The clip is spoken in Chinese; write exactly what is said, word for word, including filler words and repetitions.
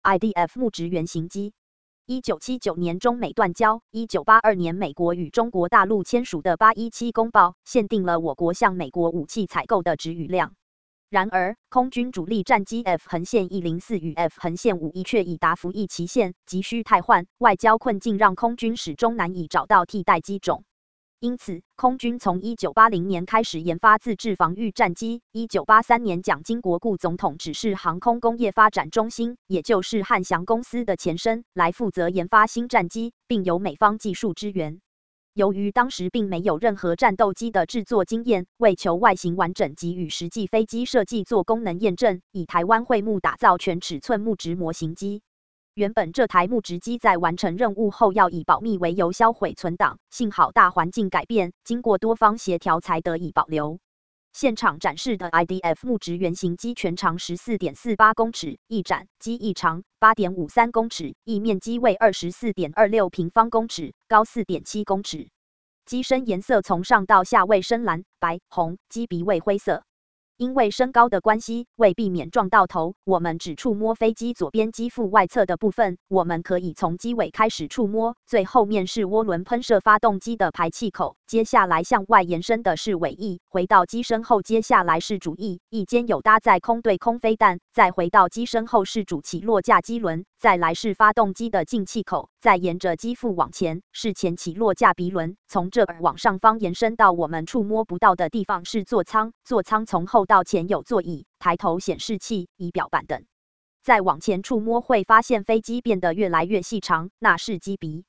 I D F 木质原型机。一九七九年中美断交，一九八二年美国与中国大陆签署的八一七公报，限定了我国向美国武器采购的值与量。然而，空军主力战机 F 横线一零四与 F 横线五一却已达服役期限，急需汰换。外交困境让空军始终难以找到替代机种。因此，空军从一九八零年开始研发自制防御战机。一九八三年，蒋经国顾总统指示航空工业发展中心，也就是汉翔公司的前身，来负责研发新战机，并由美方技术支援。由于当时并没有任何战斗机的制作经验，为求外形完整及与实际飞机设计做功能验证，以台湾会木打造全尺寸木质模型机。原本这台木质机在完成任务后要以保密为由销毁存档，幸好大环境改变，经过多方协调才得以保留。现场展示的 I D F 木质原型机全长 十四点四八公尺，翼展机翼长 八点五三公尺，翼面积为 二十四点二六平方公尺，高 四点七公尺。机身颜色从上到下为深蓝、白、红，机鼻为灰色。因为身高的关系，为避免撞到头，我们只触摸飞机左边机腹外侧的部分。我们可以从机尾开始触摸，最后面是涡轮喷射发动机的排气口，接下来向外延伸的是尾翼，回到机身后，接下来是主翼，翼间有搭载空对空飞弹，再回到机身后是主起落架机轮，再来是发动机的进气口，再沿着机腹往前是前起落架鼻轮，从这儿往上方延伸到我们触摸不到的地方是座舱，座舱从后到前有座椅、抬头显示器、仪表板等。再往前触摸会发现飞机变得越来越细长，那是机鼻。